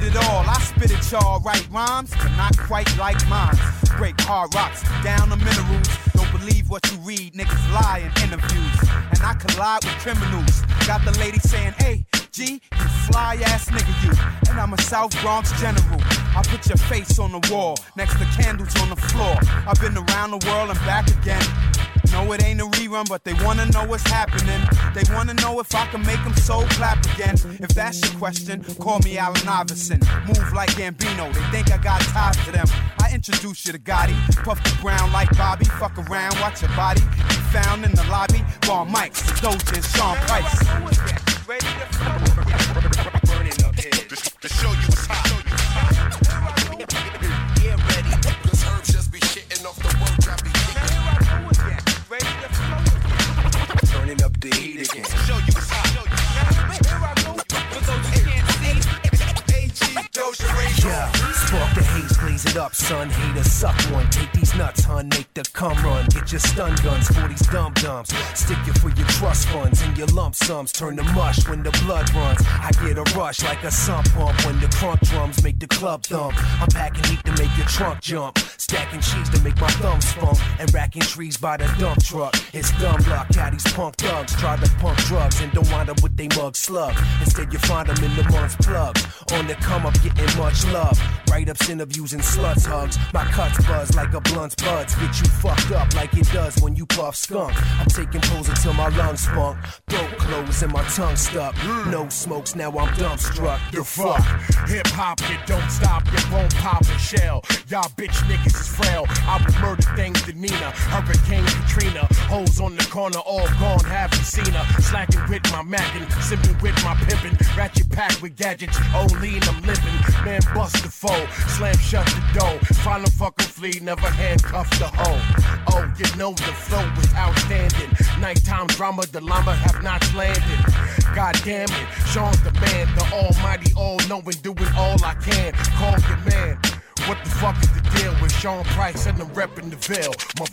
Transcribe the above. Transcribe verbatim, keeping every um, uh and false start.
did it all. I spit it, y'all. Write rhymes, but not quite like mine. Break hard rocks down the minerals. Don't believe what you read, niggas lie in interviews. And I collide with criminals. Got the lady saying, hey, G, you fly ass nigga, you. And I'm a South Bronx general. I put your face on the wall, next to candles on the floor. I've been around the world and back again. No, it ain't a rerun, but they wanna know what's happening. They wanna know if I can make them soul clap again. If that's your question, call me Allen Iverson. Move like Gambino, they think I got ties to them. I introduce you to Gotti, puff the brown like Bobby. Fuck around, watch your body be found in the lobby. Bar Mike's, the Doja, and Sean Price. Ready to burning up here. To show you what's hot. Yeah, ready. Cause Herb just be shitting off the work I be kicking. Ready to turning up the heat again. Show you what's hot. Here I go. For those who can't see. A G Doja Radio. Yeah, spark the haze, blaze it up, son. Haters suck one. Take these nuts, hun. Make the cum run. Get your stun guns for these dum dums. Stick you for your trust funds and your lump sums. Turn to mush when the blood runs. I get a rush like a sump pump when the crunk drums make the club thump. I'm packing heat to make your trunk jump. Stacking cheese to make my thumbs funk. And racking trees by the dump truck. It's dumb luck how these punk thugs try to pump drugs and don't wind up with they mug slug. Instead you find them in the month's plug. On the come up getting much love. Write-ups, interviews, and sluts hugs. My cuts buzz like a blunt's buds. Get you fucked up like it does when you puff skunk. I'm taking pulls until my lungs spunk. Throat closed and my tongue stuck. No smokes, now I'm dumbstruck. The fuck? Hip-hop, you don't stop, you won't pop a shell. Y'all bitch niggas is frail. I would murder things to Nina. Hurricane Katrina. Hoes on the corner, all gone, haven't seen her. Slacking with my mackin', sipping with my pimpin'. Ratchet packed with gadgets, only and I'm limping. Man, bust the foe, slam shut the door. Final fucking flea, never handcuff the hoe. Oh, you know the flow was outstanding. Nighttime drama, the llama have not landed. God damn it, Sean's the man, the almighty, all-knowing, doing all I can. Call your man. What the fuck is the deal with Sean Price and I'm reppin' the Ville?